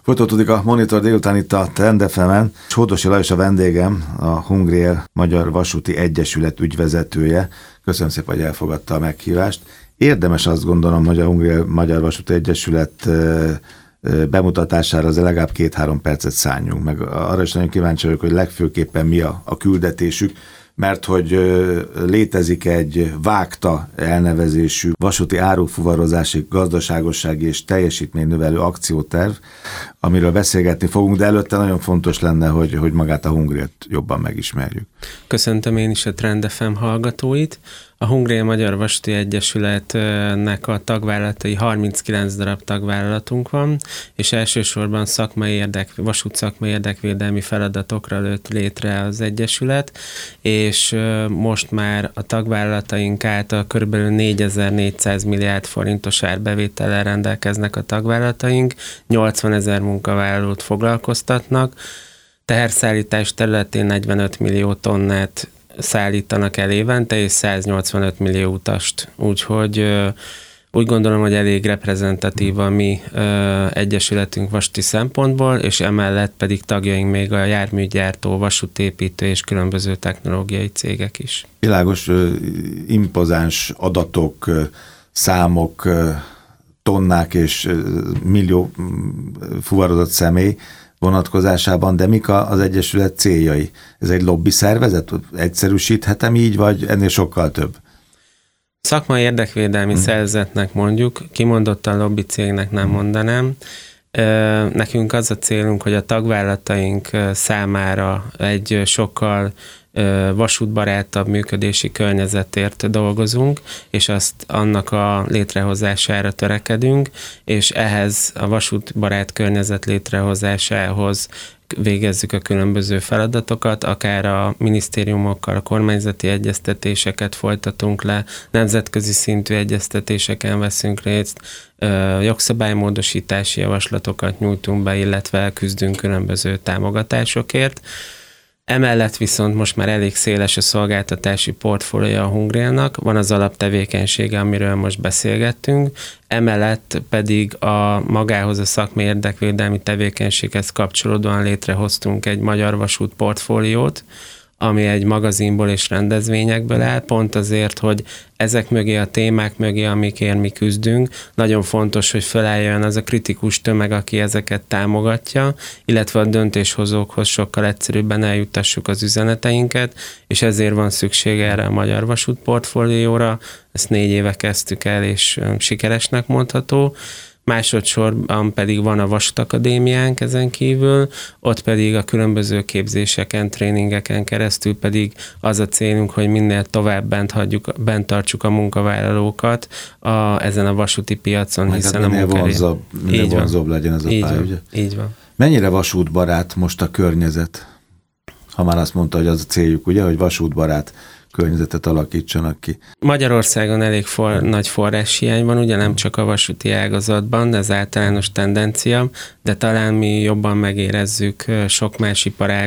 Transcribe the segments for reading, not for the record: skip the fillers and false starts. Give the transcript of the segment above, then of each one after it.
Folytatódik a Monitor délután itt a Trend FM-en. Hódosi Lajos a vendégem, a Hungrél Magyar Vasúti Egyesület ügyvezetője. Köszönöm szépen, hogy elfogadta a meghívást. Érdemes azt gondolom, hogy a Hungrél Magyar Vasúti Egyesület bemutatására az legalább 2-3 percet szálljunk. Meg arra is nagyon kíváncsi vagyok, hogy legfőképpen mi a küldetésük, mert hogy létezik egy vágta elnevezésű vasúti árufuvarozási, gazdaságossági és teljesítménynövelő akcióterv, amiről beszélgetni fogunk, de előtte nagyon fontos lenne, hogy magát a Hungrélt jobban megismerjük. Köszöntöm én is a Trend FM hallgatóit. A Hungrél Magyar Vasúti Egyesületnek a tagvállalatai 39 darab tagvállalatunk van, és elsősorban vasút szakmai érdekvédelmi feladatokra lőtt létre az Egyesület, és most már a tagvállalataink által kb. 4400 milliárd forintos árbevétellel rendelkeznek a tagvállalataink, 80 000 munkavállalót foglalkoztatnak, teherszállítás területén 45 millió tonnát szállítanak el évente, és 185 millió utast. Úgyhogy úgy gondolom, hogy elég reprezentatív a mi egyesületünk vasúti szempontból, és emellett pedig tagjaink még a járműgyártó, vasútépítő és különböző technológiai cégek is. Világos, impozáns adatok, számok, tonnák és millió fuvarozott személy vonatkozásában, de mik az Egyesület céljai? Ez egy lobby szervezet? Egyszerűsíthetem így, vagy ennél sokkal több? Szakmai érdekvédelmi szervezetnek mondjuk, kimondottan lobby cégnek nem mondanám. Nekünk az a célunk, hogy a tagvállalataink számára egy sokkal vasútbarátabb működési környezetért dolgozunk, és annak a létrehozására törekedünk, és ehhez a vasútbarát környezet létrehozásához végezzük a különböző feladatokat, akár a minisztériumokkal, a kormányzati egyeztetéseket folytatunk le, nemzetközi szintű egyeztetéseken veszünk részt, jogszabálymódosítási javaslatokat nyújtunk be, illetve küzdünk különböző támogatásokért. Emellett viszont most már elég széles a szolgáltatási portfóliója a Hungrélnak, van az alaptevékenysége, amiről most beszélgettünk, emellett pedig magához a szakmai érdekvédelmi tevékenységhez kapcsolódóan létrehoztunk egy magyar vasút portfóliót, ami egy magazinból és rendezvényekből áll, pont azért, hogy ezek mögé a témák mögé, amikért mi küzdünk, nagyon fontos, hogy felálljon az a kritikus tömeg, aki ezeket támogatja, illetve a döntéshozókhoz sokkal egyszerűbben eljutassuk az üzeneteinket, és ezért van szükség erre a magyar vasút portfólióra. Ezt 4 éve kezdtük el, és sikeresnek mondható. Másodszorban pedig van a Vasútakadémiánk ezen kívül, ott pedig a különböző képzéseken, tréningeken keresztül pedig az a célunk, hogy minél tovább bent tartsuk a munkavállalókat ezen a vasúti piacon, majd hiszen minél vonzóbb legyen ez a pálya, ugye? Így van. Mennyire vasútbarát most a környezet? Ha már azt mondta, hogy az a céljuk, ugye, hogy vasútbarát környezetet alakítsanak ki. Magyarországon elég nagy forráshiány van, ugye nem csak a vasúti ágazatban, ez általános tendencia, de talán mi jobban megérezzük sok más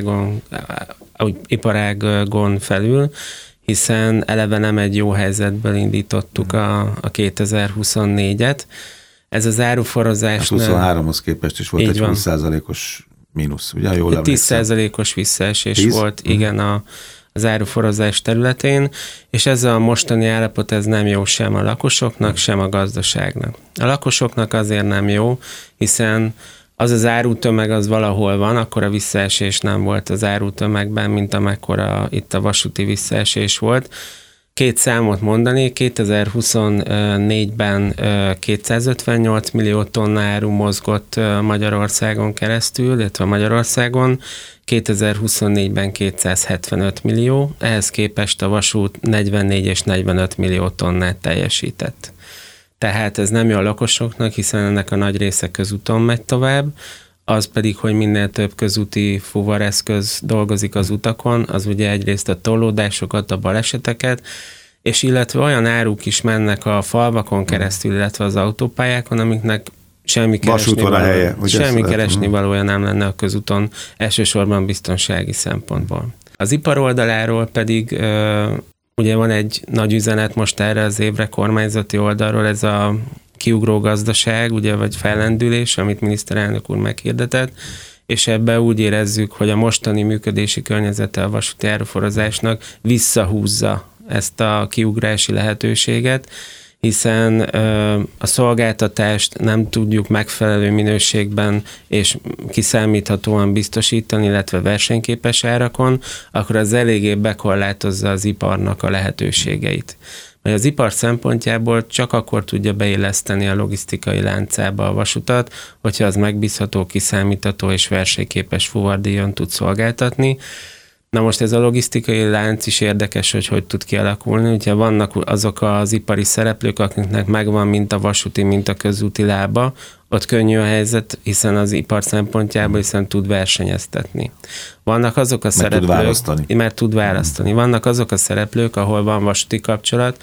iparágon felül, hiszen eleve nem egy jó helyzetből indítottuk a 2024-et. Ez az áruforozás... A 23-hoz képest is volt egy 20%-os mínusz, ugye? 10%-os visszaesés volt, igen, az áruforozás területén, és ez a mostani állapot ez nem jó sem a lakosoknak, sem a gazdaságnak. A lakosoknak azért nem jó, hiszen az árutömeg az valahol van, akkor a visszaesés nem volt az árutömegben, mint amekkora itt a vasúti visszaesés volt. 2 számot mondani, 2024-ben 258 millió tonna áru mozgott Magyarországon keresztül, illetve Magyarországon, 2024-ben 275 millió, ehhez képest a vasút 44 és 45 millió tonnát teljesített. Tehát ez nem jó a lakosoknak, hiszen ennek a nagy része közúton megy tovább, az pedig, hogy minél több közúti fuvareszköz dolgozik az utakon, az ugye egyrészt a torlódásokat, a baleseteket, és illetve olyan áruk is mennek a falvakon keresztül, illetve az autópályákon, amiknek semmi keresni valója nem lenne a közúton, elsősorban biztonsági szempontból. Az ipar oldaláról pedig ugye van egy nagy üzenet most erre az évre kormányzati oldalról, ez a kiugró gazdaság, ugye, vagy fellendülés, amit miniszterelnök úr meghirdetett, és ebben úgy érezzük, hogy a mostani működési környezete a vasúti áruforozásnak visszahúzza ezt a kiugrási lehetőséget, hiszen a szolgáltatást nem tudjuk megfelelő minőségben és kiszámíthatóan biztosítani, illetve versenyképes árakon, akkor az eléggé bekorlátozza az iparnak a lehetőségeit. Mert az ipar szempontjából csak akkor tudja beilleszteni a logisztikai láncába a vasutat, hogyha az megbízható, kiszámítható és versenyképes fuvardíjon tud szolgáltatni. Na most ez a logisztikai lánc is érdekes, hogy tud kialakulni. Ugye vannak azok az ipari szereplők, akiknek megvan mint a vasúti, mint a közúti lába, ott könnyű a helyzet, hiszen az ipar szempontjából hiszen tud versenyeztetni. Vannak azok a szereplők, mert tud választani. Vannak azok a szereplők, ahol van vasúti kapcsolat,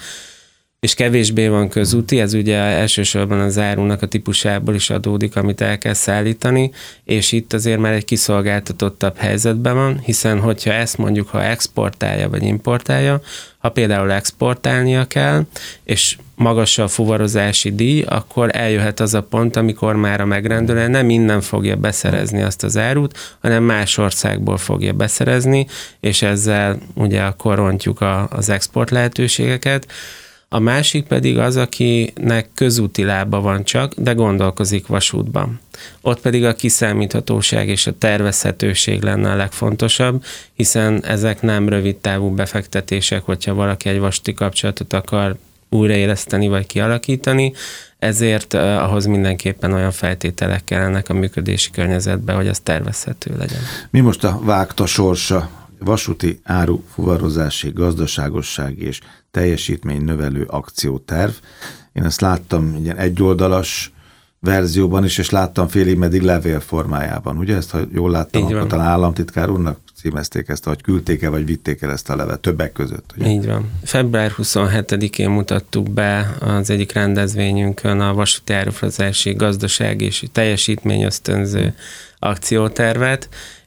és kevésbé van közúti, ez ugye elsősorban az árunak a típusából is adódik, amit el kell szállítani, és itt azért már egy kiszolgáltatottabb helyzetben van, hiszen hogyha ezt mondjuk, ha exportálja vagy importálja, ha például exportálnia kell, és magas a fuvarozási díj, akkor eljöhet az a pont, amikor már a megrendelő nem innen fogja beszerezni azt az árut, hanem más országból fogja beszerezni, és ezzel ugye akkor rontjuk az export lehetőségeket. A másik pedig az, akinek közúti lába van csak, de gondolkozik vasútban. Ott pedig a kiszámíthatóság és a tervezhetőség lenne a legfontosabb, hiszen ezek nem rövid távú befektetések, hogyha valaki egy vasúti kapcsolatot akar újraéleszteni vagy kialakítani, ezért ahhoz mindenképpen olyan feltételek kellenek a működési környezetben, hogy az tervezhető legyen. Mi most a vágta sorsa? Vasúti árufuvarozási, gazdaságossági és teljesítmény növelő akcióterv. Én ezt láttam ilyen egyoldalas verzióban is, és láttam félig meddig levél formájában. Ugye ezt, ha jól láttam, akkor talán államtitkár úrnak címezték ezt, hogy küldték-e, vagy vitték el ezt a levelet többek között. Ugye? Így van. Február 27-én mutattuk be az egyik rendezvényünkön a vasúti árufuvarozási, gazdasági és teljesítmény ösztönző akciótervet,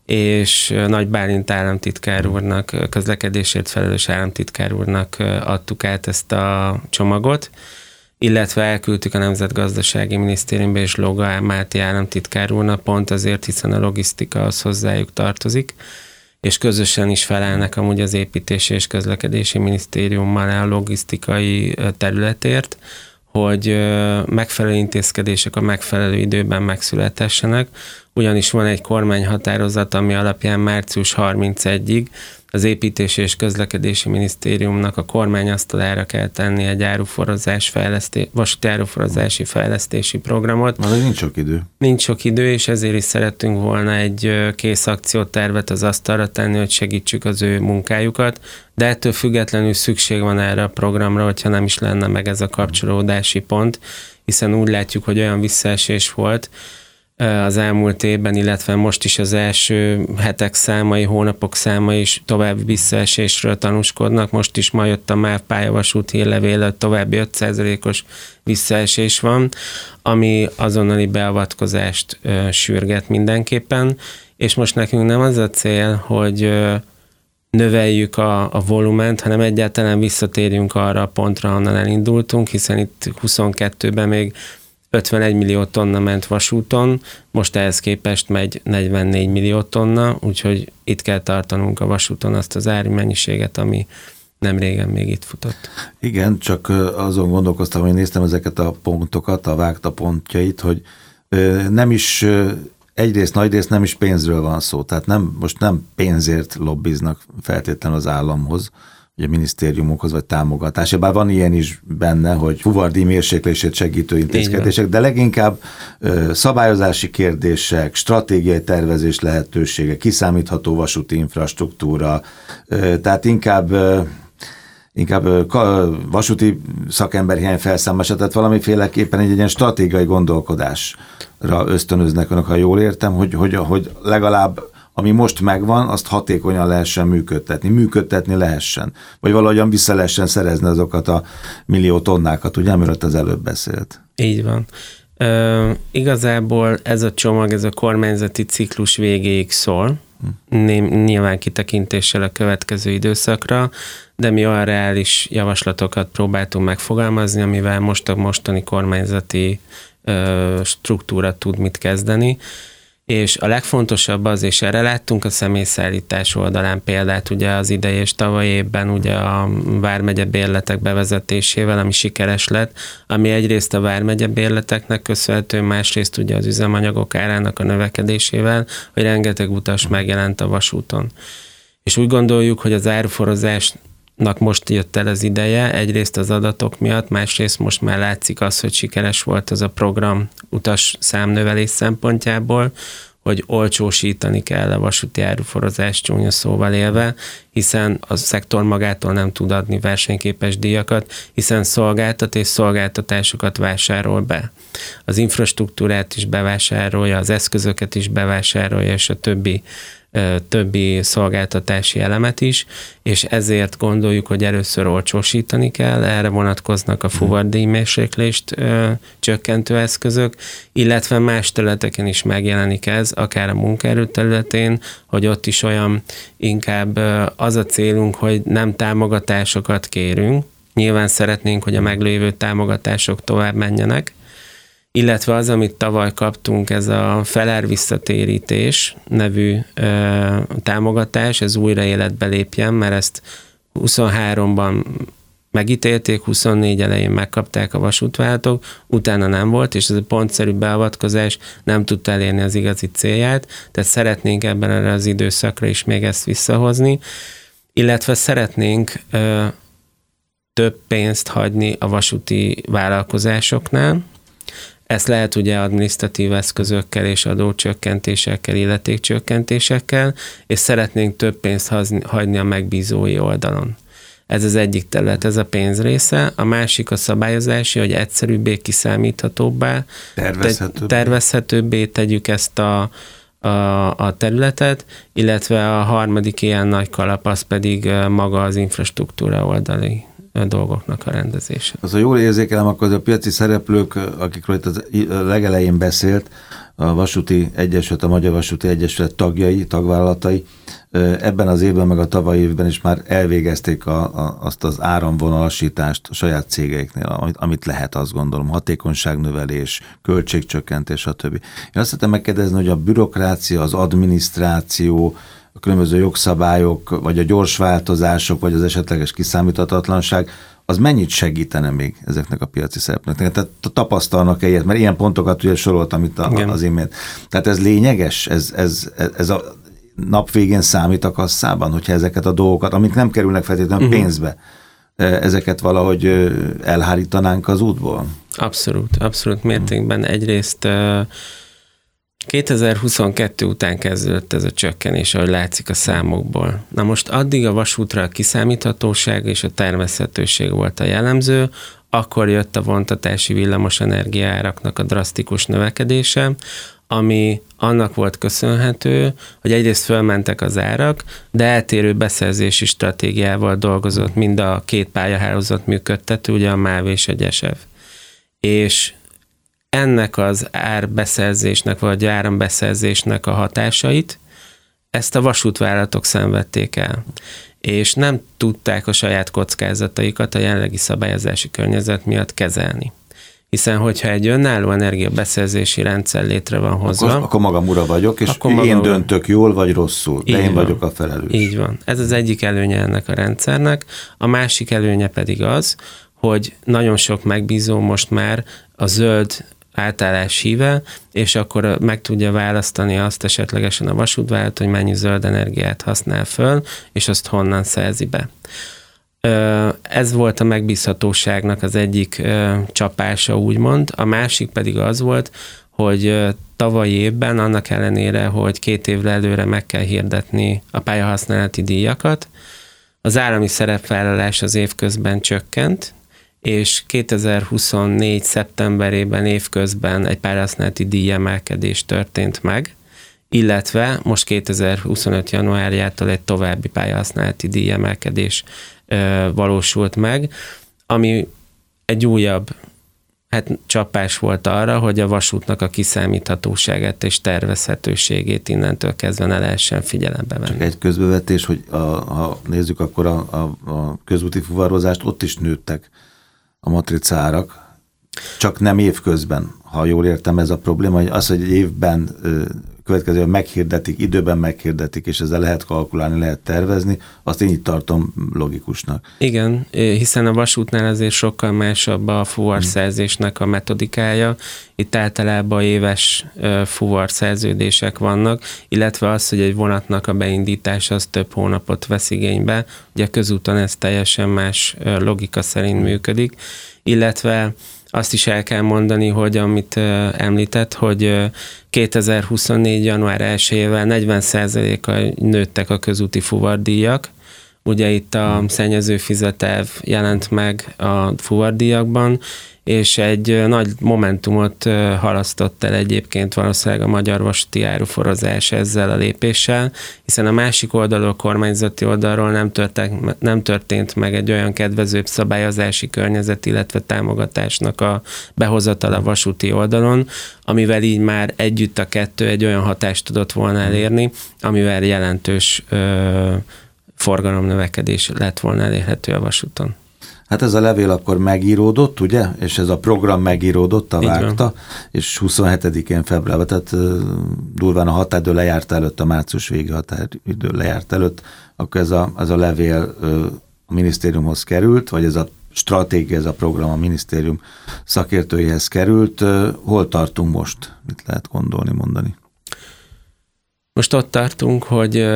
és Nagy Bálint államtitkár úrnak, közlekedésért felelős államtitkár úrnak adtuk át ezt a csomagot, illetve elküldtük a Nemzetgazdasági Minisztériumba és Lóga Máté államtitkár úrnak, pont azért, hiszen a logisztika az hozzájuk tartozik, és közösen is felelnek amúgy az Építési és Közlekedési Minisztériummal a logisztikai területért, hogy megfelelő intézkedések a megfelelő időben megszületessenek, ugyanis van egy kormányhatározat, ami alapján március 31-ig az Építési és Közlekedési Minisztériumnak a kormányasztalára kell tenni egy vasúti áruforozási fejlesztési programot. Már nincs sok idő. Nincs sok idő, és ezért is szerettünk volna egy kész akciótervet az asztalra tenni, hogy segítsük az ő munkájukat, de ettől függetlenül szükség van erre a programra, hogyha nem is lenne meg ez a kapcsolódási pont, hiszen úgy látjuk, hogy olyan visszaesés volt az elmúlt évben, illetve most is az első hetek számai, hónapok számai is további visszaesésről tanúskodnak. Most is ma jött a MÁV pályavasút hírlevél, hogy további 5%-os visszaesés van, ami azonnali beavatkozást sürget mindenképpen, és most nekünk nem az a cél, hogy növeljük a volument, hanem egyáltalán visszatérjünk arra a pontra, honnan elindultunk, hiszen itt 22-ben még 51 millió tonna ment vasúton, most ehhez képest megy 44 millió tonna, úgyhogy itt kell tartanunk a vasúton azt az árimennyiséget, ami nem régen még itt futott. Igen, csak azon gondolkoztam, hogy néztem ezeket a pontokat, a vágta pontjait, hogy nem is egyrészt, nagyrészt nem is pénzről van szó, tehát most nem pénzért lobbiznak feltétlenül az államhoz, vagy a minisztériumokhoz, vagy támogatásra. Bár van ilyen is benne, hogy fuvardíj mérséklését segítő intézkedések, de leginkább szabályozási kérdések, stratégiai tervezés lehetősége, kiszámítható vasúti infrastruktúra, tehát inkább vasúti szakember hiány felszámolása, tehát valamiféleképpen egy ilyen stratégiai gondolkodásra ösztönöznek önök, ha jól értem, hogy legalább ami most megvan, azt hatékonyan lehessen működtetni lehessen, vagy valahogyan vissza lehessen szerezni azokat a millió tonnákat, ugye, amiről az előbb beszélt. Így van. Igazából ez a csomag, ez a kormányzati ciklus végéig szól, nyilván kitekintéssel a következő időszakra, de mi olyan reális javaslatokat próbáltunk megfogalmazni, amivel most a mostani kormányzati struktúra tud mit kezdeni, és a legfontosabb az, és erre láttunk a személyszállítás oldalán példát, ugye az idei és tavaly évben ugye a vármegye bérletek bevezetésével, ami sikeres lett, ami egyrészt a vármegye bérleteknek köszönhető, másrészt ugye az üzemanyagok árának a növekedésével, hogy rengeteg utas megjelent a vasúton. És úgy gondoljuk, hogy az áruforozásnak most jött el az ideje, egyrészt az adatok miatt, másrészt most már látszik az, hogy sikeres volt az a program utas számnövelés szempontjából, hogy olcsósítani kell a vasúti áruforozást, csúnya szóval élve, hiszen a szektor magától nem tud adni versenyképes díjakat, hiszen szolgáltat és szolgáltatásokat vásárol be. Az infrastruktúrát is bevásárolja, az eszközöket is bevásárolja, és a többi szolgáltatási elemet is, és ezért gondoljuk, hogy először olcsósítani kell, erre vonatkoznak a fuvardíjmérséklést csökkentő eszközök, illetve más területeken is megjelenik ez, akár a munkaerő területén, hogy ott is olyan inkább az a célunk, hogy nem támogatásokat kérünk, nyilván szeretnénk, hogy a meglévő támogatások tovább menjenek, illetve az, amit tavaly kaptunk, ez a felárvisszatérítés nevű támogatás, ez újra életbe lépjen, mert ezt 23-ban megítélték, 24 elején megkapták a vasútvállalatok, utána nem volt, és ez a pontszerű beavatkozás nem tudta elérni az igazi célját, tehát szeretnénk ebben erre az időszakra is még ezt visszahozni, illetve szeretnénk több pénzt hagyni a vasúti vállalkozásoknál. Ezt lehet ugye adminisztratív eszközökkel és adócsökkentésekkel, illetékcsökkentésekkel, és szeretnénk több pénzt hagyni a megbízói oldalon. Ez az egyik terület, ez a pénz része. A másik a szabályozási, hogy egyszerűbbé, kiszámíthatóbbá, tervezhetőbbé tegyük ezt a területet, illetve a harmadik ilyen nagy kalap az pedig maga az infrastruktúra oldali dolgoknak a rendezése. Az a jól érzékelem, akkor a piaci szereplők, akikről itt a legelején beszélt, a Vasúti Egyesület, a Magyar Vasúti Egyesület tagjai, tagvállalatai, ebben az évben, meg a tavalyi évben is már elvégezték azt az áramvonalasítást a saját cégeiknél, amit lehet, azt gondolom, hatékonyságnövelés, költségcsökkentés, stb. Én azt szeretném megkérdezni, hogy a bürokrácia, az adminisztráció, a különböző jogszabályok, vagy a gyors változások, vagy az esetleges kiszámíthatatlanság, az mennyit segítene még ezeknek a piaci szereplőknek? Tehát tapasztalnak-e ilyet? Mert ilyen pontokat ugye soroltam itt az imént. Tehát ez lényeges? Ez a nap végén számít a kasszában, hogyha ezeket a dolgokat, amik nem kerülnek feltétlenül pénzbe, ezeket valahogy elhárítanánk az útból? Abszolút mértékben. Egyrészt 2022 után kezdődött ez a csökkenés, ahogy látszik a számokból. Na most addig a vasútra a kiszámíthatóság és a tervezhetőség volt a jellemző, akkor jött a vontatási villamos energiaáraknak a drasztikus növekedése, ami annak volt köszönhető, hogy egyrészt fölmentek az árak, de eltérő beszerzési stratégiával dolgozott mind a két pályahálózat működtető, ugye a MÁV és a GYESEV. És ennek az árbeszerzésnek, vagy árambeszerzésnek a hatásait, ezt a vasútvállalatok szenvedték el. És nem tudták a saját kockázataikat a jelenlegi szabályozási környezet miatt kezelni. Hiszen, hogyha egy önálló energiabeszerzési rendszer létre van hozva... Akkor magam ura vagyok, és én döntök jól vagy rosszul, de én vagyok a felelős. Így van. Ez az egyik előnye ennek a rendszernek. A másik előnye pedig az, hogy nagyon sok megbízó most már a zöld átállás híve, és akkor meg tudja választani azt esetlegesen a vasútvállalat, hogy mennyi zöld energiát használ föl, és azt honnan szerzi be. Ez volt a megbízhatóságnak az egyik csapása, úgymond. A másik pedig az volt, hogy tavalyi évben, annak ellenére, hogy 2 évre előre meg kell hirdetni a pályahasználati díjakat, az állami szerepvállalás az évközben csökkent, és 2024. szeptemberében évközben egy pályahasználati díjemelkedés történt meg, illetve most 2025. januárjától egy további pályahasználati díjemelkedés valósult meg, ami egy újabb hát csapás volt arra, hogy a vasútnak a kiszámíthatóságát és tervezhetőségét innentől kezdve ne lehessen figyelembe venni. Csak egy közbevetés, hogy ha nézzük, akkor a közúti fuvarozást, ott is nőttek a matricárak, csak nem évközben, ha jól értem, ez a probléma, hogy az, hogy egy évben következően meghirdetik, időben meghirdetik, és ezzel lehet kalkulálni, lehet tervezni, azt én így tartom logikusnak. Igen, hiszen a vasútnál azért sokkal másabb a fuvarszerzésnek a metodikája. Itt általában éves fuvarszerződések vannak, illetve az, hogy egy vonatnak a beindítása az több hónapot vesz igénybe. Ugye a közúton ez teljesen más logika szerint működik, illetve azt is el kell mondani, hogy amit említett, hogy 2024. január 1-ével 40%-kal nőttek a közúti fuvardíjak. Ugye itt a szennyező fizetelv jelent meg a fuvardíjakban, és egy nagy momentumot halasztott el egyébként valószínűleg a magyar vasúti áruforozás ezzel a lépéssel, hiszen a másik oldalról, a kormányzati oldalról nem történt meg egy olyan kedvezőbb szabályozási környezet, illetve támogatásnak a behozatala vasúti oldalon, amivel így már együtt a kettő egy olyan hatást tudott volna elérni, amivel jelentős forgalomnövekedés lett volna elérhető a vasúton. Hát ez a levél akkor megíródott, ugye? És ez a program megíródott, a vágta, és 27-én februárban, tehát durván a határidő lejárt előtt, a március végi határidő lejárt előtt, akkor ez a levél a minisztériumhoz került, vagy ez a stratégia, ez a program a minisztérium szakértőihez került. Hol tartunk most? Mit lehet gondolni, mondani? Most ott tartunk, hogy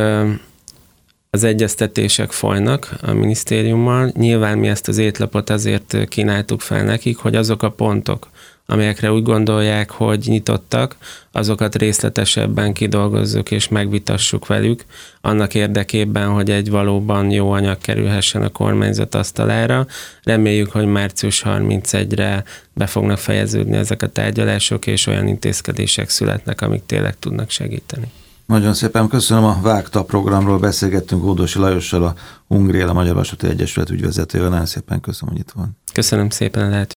az egyeztetések folynak a minisztériummal. Nyilván mi ezt az étlapot azért kínáltuk fel nekik, hogy azok a pontok, amelyekre úgy gondolják, hogy nyitottak, azokat részletesebben kidolgozzuk és megvitassuk velük, annak érdekében, hogy egy valóban jó anyag kerülhessen a kormányzat asztalára. Reméljük, hogy március 31-re be fognak fejeződni ezek a tárgyalások, és olyan intézkedések születnek, amik tényleg tudnak segíteni. Nagyon szépen köszönöm, a Vágta programról beszélgettünk Hódosi Lajossal, a Hungrél, a Magyar Vasúti Egyesület ügyvezetőjével. Nagyon szépen köszönöm, hogy itt van. Köszönöm szépen a lehetőséget.